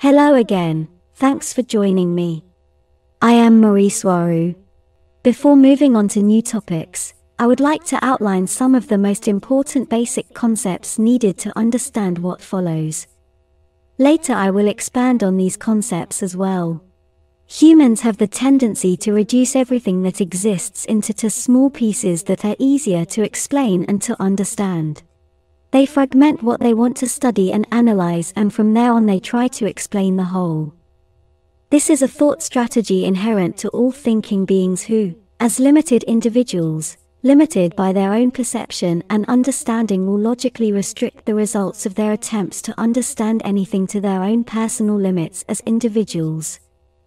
Hello again, thanks for joining me. I am Marie Soirou. Before moving on to new topics, I would like to outline some of the most important basic concepts needed to understand what follows. Later I will expand on these concepts as well. Humans have the tendency to reduce everything that exists into small pieces that are easier to explain and to understand. They fragment what they want to study and analyze, and from there on they try to explain the whole. This is a thought strategy inherent to all thinking beings who, as limited individuals, limited by their own perception and understanding, will logically restrict the results of their attempts to understand anything to their own personal limits as individuals.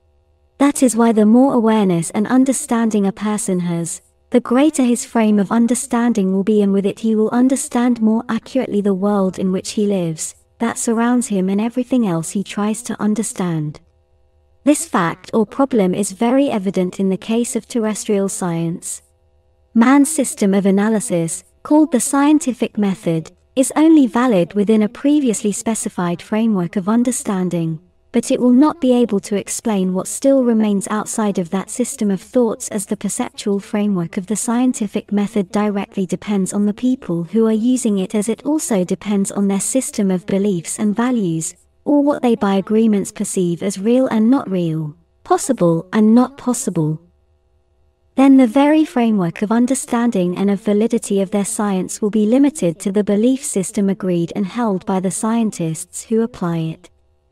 That is why the more awareness and understanding a person has, the greater his frame of understanding will be, and with it he will understand more accurately the world in which he lives, that surrounds him, and everything else he tries to understand. This fact or problem is very evident in the case of terrestrial science. Man's system of analysis, called the scientific method, is only valid within a previously specified framework of understanding, but it will not be able to explain what still remains outside of that system of thoughts, as the perceptual framework of the scientific method directly depends on the people who are using it, as it also depends on their system of beliefs and values, or what they by agreements perceive as real and not real, possible and not possible. Then the very framework of understanding and of validity of their science will be limited to the belief system agreed and held by the scientists who apply it.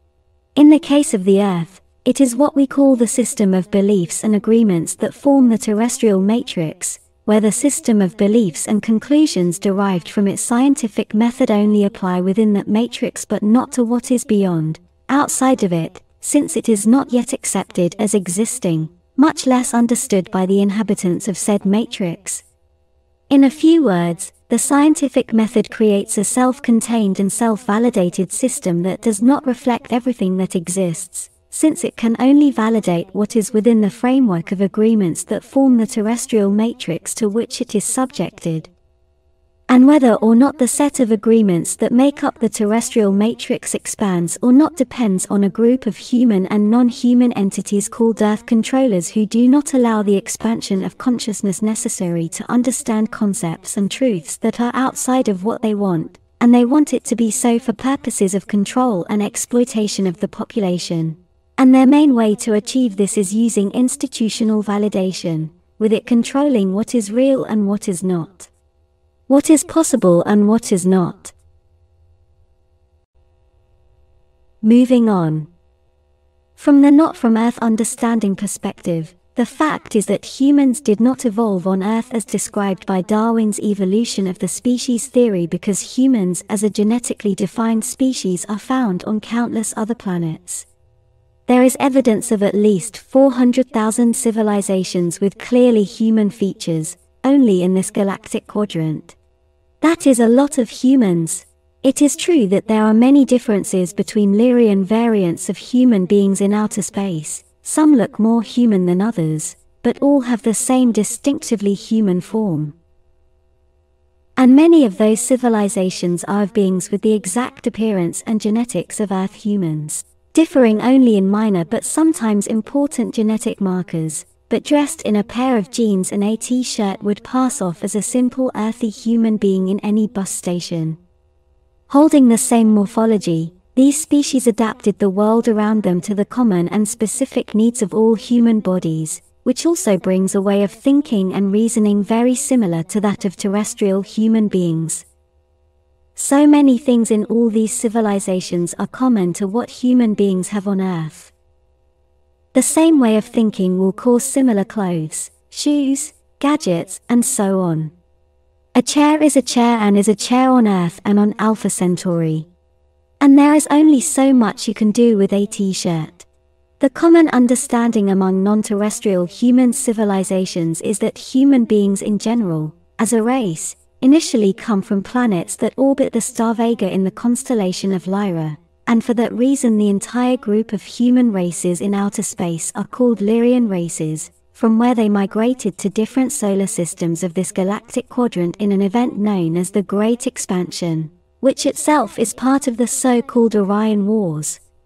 In the case of the Earth, it is what we call the system of beliefs and agreements that form the terrestrial matrix, where the system of beliefs and conclusions derived from its scientific method only apply within that matrix, but not to what is beyond, outside of it, since it is not yet accepted as existing, much less understood by the inhabitants of said matrix. In a few words, the scientific method creates a self-contained and self-validated system that does not reflect everything that exists, since it can only validate what is within the framework of agreements that form the terrestrial matrix to which it is subjected. And whether or not the set of agreements that make up the terrestrial matrix expands or not depends on a group of human and non-human entities called Earth controllers, who do not allow the expansion of consciousness necessary to understand concepts and truths that are outside of what they want, and they want it to be so for purposes of control and exploitation of the population. And their main way to achieve this is using institutional validation, with it controlling what is real and what is not, what is possible and what is not. Moving on. From the not from Earth understanding perspective, the fact is that humans did not evolve on Earth as described by Darwin's evolution of the species theory, because humans as a genetically defined species are found on countless other planets. There is evidence of at least 400,000 civilizations with clearly human features, only in this galactic quadrant. That is a lot of humans. It is true that there are many differences between Lyrian variants of human beings in outer space. Some look more human than others, but all have the same distinctively human form. And many of those civilizations are of beings with the exact appearance and genetics of Earth humans, differing only in minor but sometimes important genetic markers, but dressed in a pair of jeans and a t-shirt would pass off as a simple earthy human being in any bus station. Holding the same morphology, these species adapted the world around them to the common and specific needs of all human bodies, which also brings a way of thinking and reasoning very similar to that of terrestrial human beings. So many things in all these civilizations are common to what human beings have on Earth. The same way of thinking will cause similar clothes, shoes, gadgets, and so on. A chair is a chair and is a chair on Earth and on Alpha Centauri. And there is only so much you can do with a t-shirt. The common understanding among non-terrestrial human civilizations is that human beings in general, as a race, initially come from planets that orbit the star Vega in the constellation of Lyra, and for that reason the entire group of human races in outer space are called Lyrian races, from where they migrated to different solar systems of this galactic quadrant in an event known as the Great Expansion, which itself is part of the so-called Orion Wars.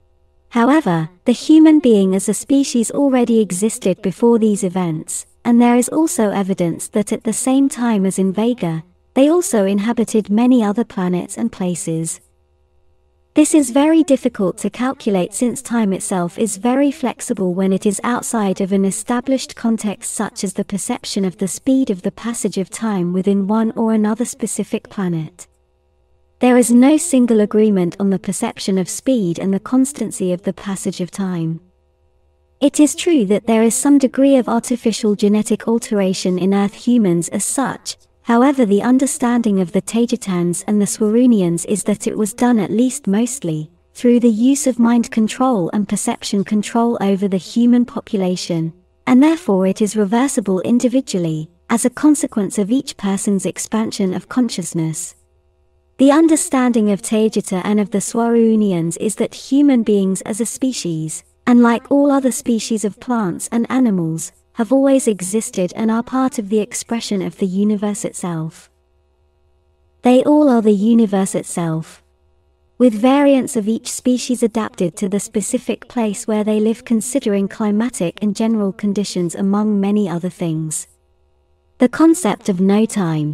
However, the human being as a species already existed before these events, and there is also evidence that at the same time as in Vega, they also inhabited many other planets and places. This is very difficult to calculate since time itself is very flexible when it is outside of an established context such as the perception of the speed of the passage of time within one or another specific planet. There is no single agreement on the perception of speed and the constancy of the passage of time. It is true that there is some degree of artificial genetic alteration in Earth humans as such. However, the understanding of the Taygetaans and the Swarunians is that it was done at least mostly through the use of mind control and perception control over the human population, and therefore it is reversible individually, as a consequence of each person's expansion of consciousness. The understanding of Taygeta and of the Swarunians is that human beings as a species, and like all other species of plants and animals, have always existed and are part of the expression of the universe itself. They all are the universe itself, with variants of each species adapted to the specific place where they live, considering climatic and general conditions among many other things. The concept of no time.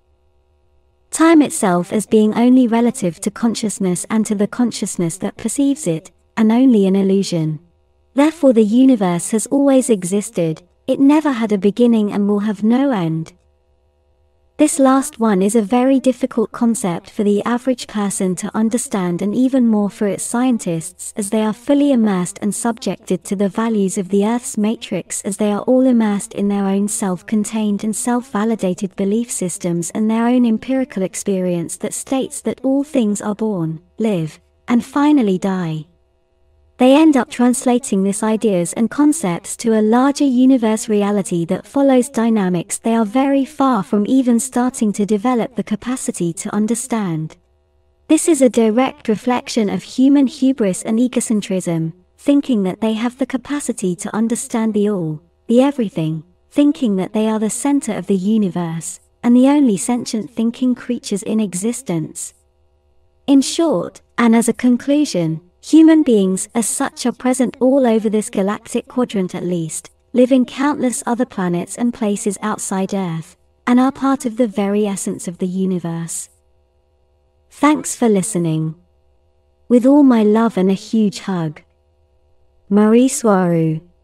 Time itself as being only relative to consciousness and to the consciousness that perceives it, and only an illusion. Therefore the universe has always existed, it never had a beginning and will have no end. This last one is a very difficult concept for the average person to understand, and even more for its scientists, as they are fully immersed and subjected to the values of the Earth's matrix, as they are all immersed in their own self-contained and self-validated belief systems and their own empirical experience that states that all things are born, live, and finally die. They end up translating these ideas and concepts to a larger universe reality that follows dynamics they are very far from even starting to develop the capacity to understand. This is a direct reflection of human hubris and egocentrism, thinking that they have the capacity to understand the all, the everything, thinking that they are the center of the universe, and the only sentient thinking creatures in existence. In short, and as a conclusion, human beings as such are present all over this galactic quadrant at least, live in countless other planets and places outside Earth, and are part of the very essence of the universe. Thanks for listening. With all my love and a huge hug. Marie Soirou.